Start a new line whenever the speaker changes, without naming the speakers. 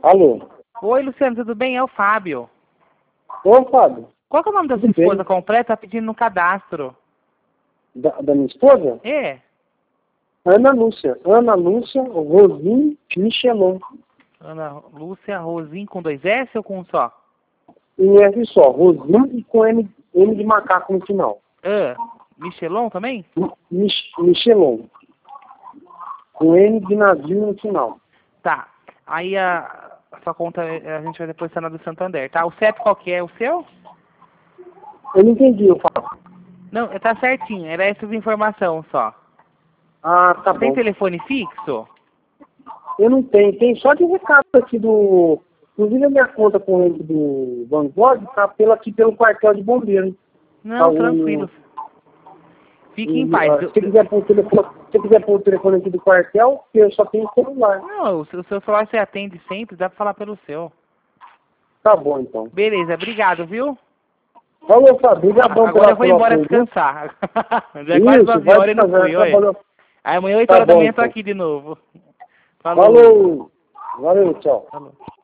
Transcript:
Alô?
Oi, Luciano, tudo bem? É o Fábio.
Ô, Fábio.
Qual que é o nome da sua
Tudo bem?
esposa completa? Tá pedindo no cadastro.
Da minha esposa?
É.
Ana Lúcia. Ana Lúcia Rosim Michelon.
Ana Lúcia Rosim com 2 S ou com um só?
Em R só. Rosim e com M de macaco no final.
Michelon também?
Michelon. Com M de navio no final.
Tá. Aí a sua conta a gente vai depositar na do Santander, tá? O CEP qual que é? O seu?
Eu não entendi, eu falo.
Não, tá certinho. Era essas informações só.
Ah, tá
Tem
bom.
telefone fixo?
Eu não tenho. Tem só de recado aqui do... Inclusive a minha conta corrente do Vanguard tá aqui pelo quartel de bombeiro.
Não,
Tá,
tranquilo. Fique em paz.
se você quiser pôr o telefone aqui do quartel, eu só tenho celular.
Não, o seu celular você atende sempre, dá pra falar pelo seu.
Tá bom, então.
Beleza, obrigado, viu?
Falou, Fábio. Obrigadão
Agora eu vou embora
apoio, viu?
descansar. Já é quase 12
vai
horas e não
descansar,
fui, olha.
trabalhou.
Aí amanhã 8
Tá
horas da
bom,
manhã eu tô
então.
aqui de novo.
Falou. Valeu, tchau.
Falou.